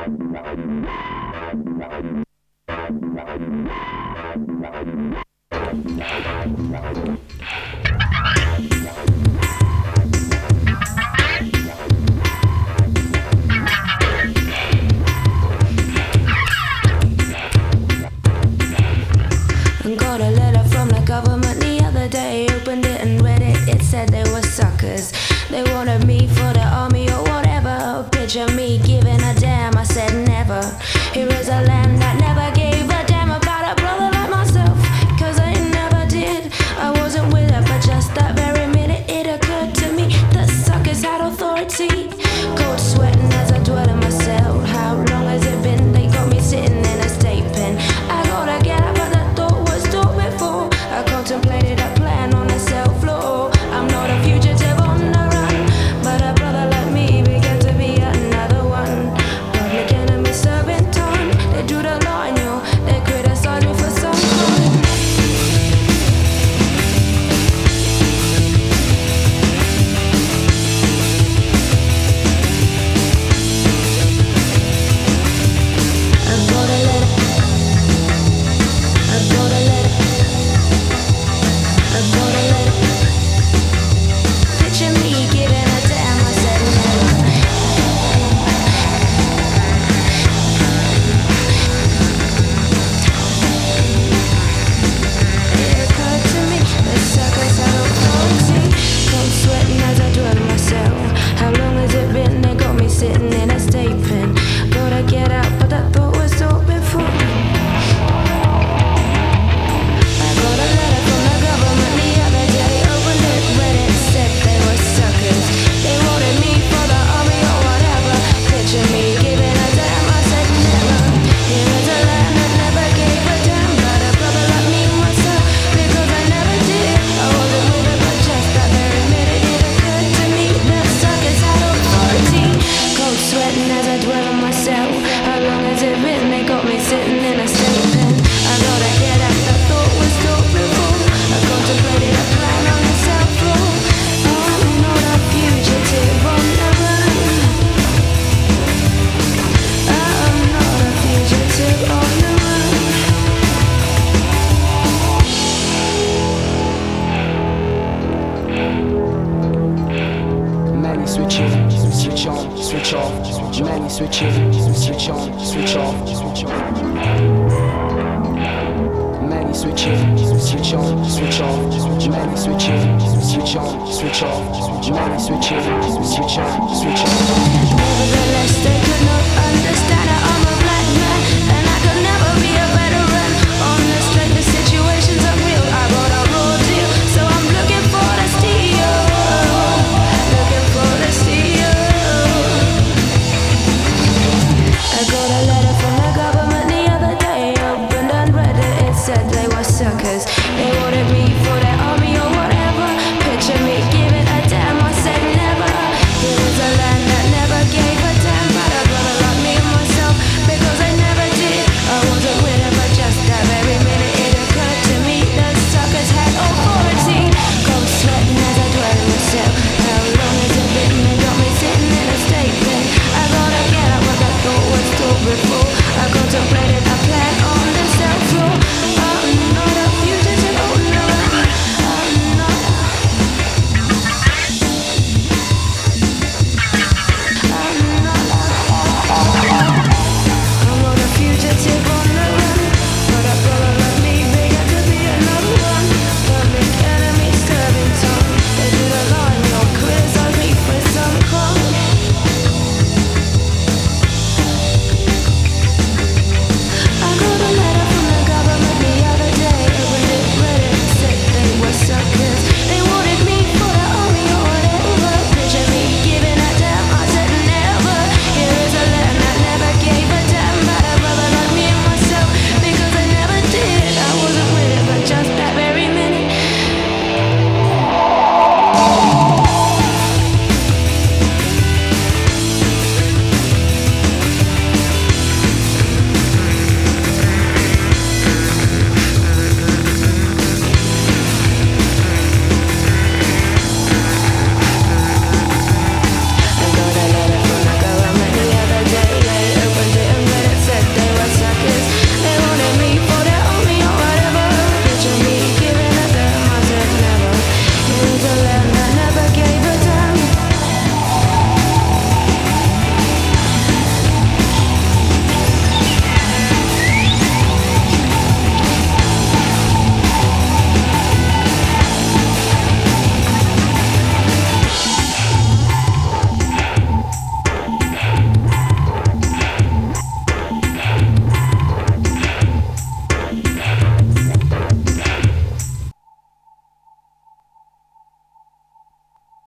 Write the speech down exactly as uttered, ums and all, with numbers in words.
Got a letter from the government the other day. Opened it and read it. It said they were suckers. They wanted me for the army or whatever. Picture me giving a damn. I said never. Here is a land that never gave a damn about a brother like myself. Cause I never did. I wasn't with it, but just that very minute it occurred to me that suckers had authority. Cold sweating as I dwell in my cell. How long has it been? They got me sitting in a state pen. I gotta get up, but that thought was thought before. I contemplated a plan on the cell floor. I'm not a fugitive on the run, but a brother like me began to be another one. Public enemy serving time. They drew the line, yo. They criticized me for some crime. I've got a letter. I've got a letter. I've got a letter. Picture me giving a damn. I said never. It occurred to me that suckers had authority. Cold sweating as I dwell in my cell. How long has it been? They got me sitting in a state pen. Gotta get out, but that thought was thought before. I got a letter from the government the other day. Opened it, read it, said they were suckers. They wanted me for the army or whatever. Picture me giving a damn. I said never. Here is a land that never gave a damn about a brother like me myself. Because I never did. I wasn't with it, but just that very minute it occurred to me that suckers had authority. Cold sweating as I dwell on myself. How long has it been? They got me sitting in a state pen. I gotta get out. That thought was thought before. I contemplated a plan on the cell floor. I'm not a fugitive on the run. I'm not a fugitive on the run. Many switching, switch on, switch off. Many switching, switch on, switch off, switch on. Many switching, switch on, switch off. Many switching, switch on, switch off. Many switching, switch on, switch off. Nevertheless, they could not